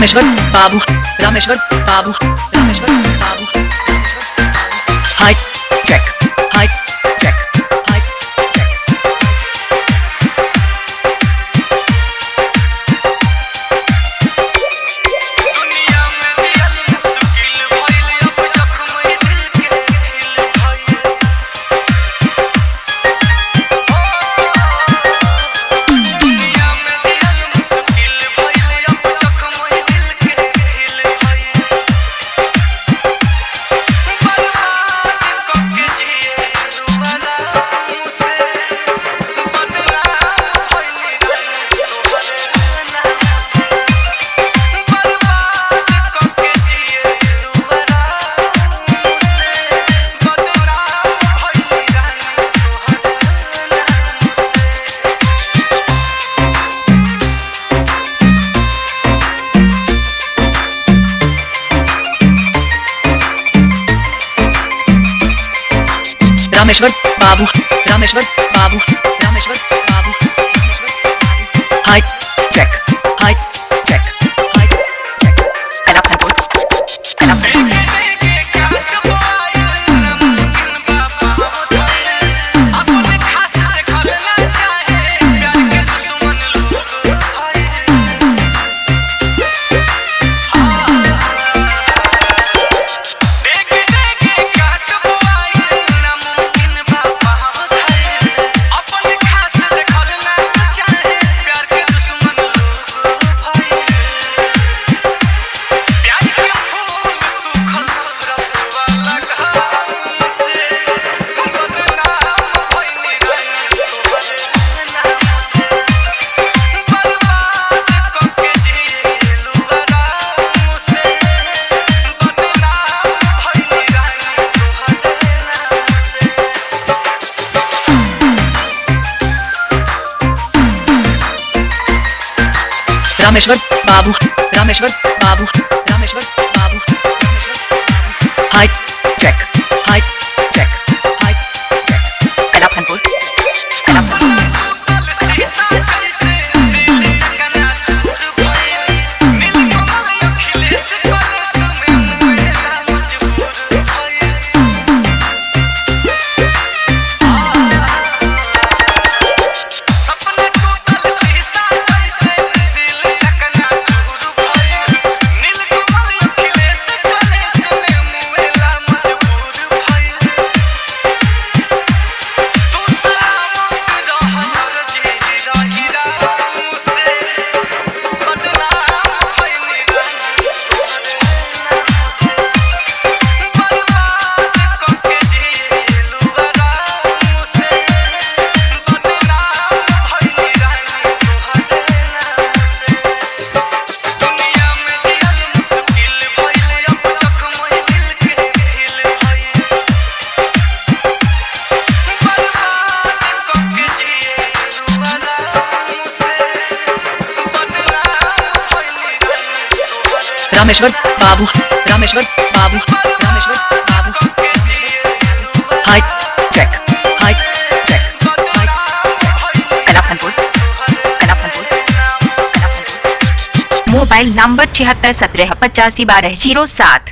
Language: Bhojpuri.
Rameshwar Babu, Rameshwar Babu, Rameshwar Babu. Height check, height check, height check. दुनिया में जियल मुश्किल भइल अब जख्म दिल के खिल भइल। दुनिया में जियल मुश्किल भइल अब जख्म दिल के खिल भइल। बर्बाद करके जिए रुवाला मुझसे बदनाम भइल तोहरे नाम से। बर्बाद करके जिए रुवाला मुझसे बदनाम भइल तोहरे Rameshwar Babu, Rameshwar Babu, Rameshwar Babu, Rameshwar Babu. Height check, height check, height check. Kalapanpur, Kalapanpur. के काट पायल नमकीन बाबा होते अपने खास देखल ना चाहे प्यार के दुश्मन लोग भाई। देख के काट पायल नमकीन बाबा होते अपने खास देखल ना चाहे प्यार के दुश्मन लोग भाई। प्यार के फूल सूखल रस वाला घाम से बदनाम भइनी रही तोहरे नाम से। बर्बाद करके जिएलू आराम से बदनाम भइनी रही तोहरे नाम से। Rameshwar Babu, Rameshwar Babu, Rameshwar Babu, Rameshwar Babu. Height check, height check, height check. Kalapanpur, Kalapanpur. टूटल शीशा जैसे दिल चकना चूर भइल। नीलकमल अखिलेश कलेस में मुएला मजबूर भइल। सपना टूटल शीशा जैसे दिल चकना चूर भइल। नीलकमल अखिलेश कलेस में मुएला मजबूर भइल। तू सलामत रह और जी रही राम से बदनाम भइनी रही तोहरे नाम से। बर्बाद करके जिएलू आराम से बदनाम भइनी रही तोहरे नाम से। दुनिया में जियल मुश्किल भइल अब जख्म दिल के खिल भइल। बर्बाद करके जिएलू आराम से बदनाम भइनी रही तोहरे। रामेश्वर बाबू, रामेश्वर बाबू, रामेश्वर बाबू। करके जिएलू height check, height check, height check. Kalapanpur, Kalapanpur, Kalapanpur. Mobile number 76 17 85 12 07।